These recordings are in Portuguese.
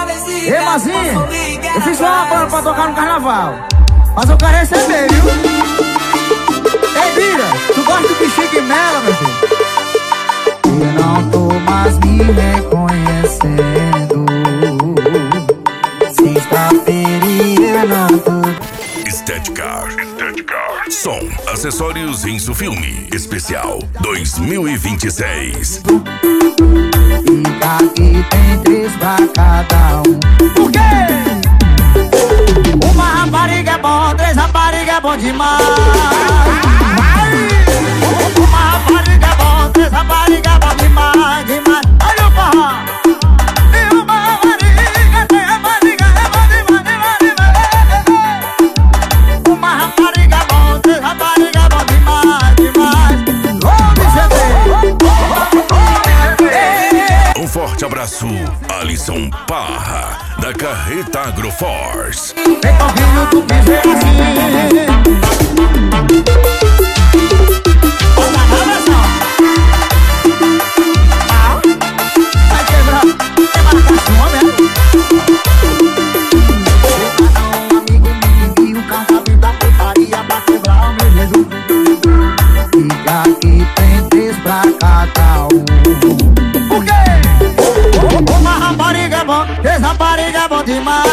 Ei, Mazinho, eu fiz uma banda pra tocar no carnaval, mas eu quero receber, viu? Ei, Bira, tu gosta do Chique Mela, meu filho? Eu não tô mais me reconhecendo. Sexta-feira eu não tô. Estética. Som, acessórios Insufilme Especial 2026. E aqui tem 3 pra cada um. Por quê? Uma rapariga é bom, 3 rapariga é bom demais. Uma rapariga é bom, 3 rapariga é bom demais, demais. Olha o forró. E uma rapariga, 3 rapariga é bom demais, demais, demais. Uma rapariga é bom, 3 rapariga é bom demais, demais. Um forte abraço, Alisson Parra, da Carreta Agroforce. Vem ouvindo tu dizer assim. Olha a relação. Vai quebrar, tem marcação, né? Um amigo me envia o cartão da putaria pra quebrar o meu Jesus. E aqui tem 3 pra cada um. Por quê? Uma rapariga é bom, 3 rapariga é bom demais.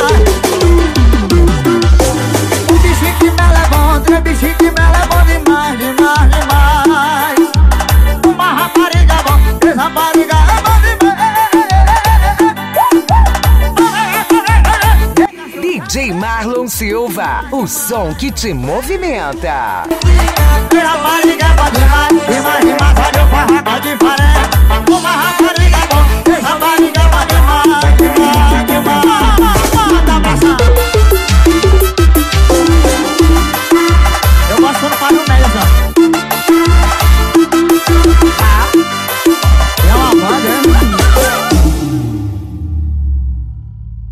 Um bichinho que mela é bom, 3 bichinhos que mela é bom demais, demais, demais. Uma rapariga é bom, 3 rapariga é bom demais. DJ Marlon Silva, o som que te movimenta. 3 rapariga é bom demais, demais, demais. Olha o forró diferente. Uma rapariga é bom, 3 rapariga é bom demais, demais.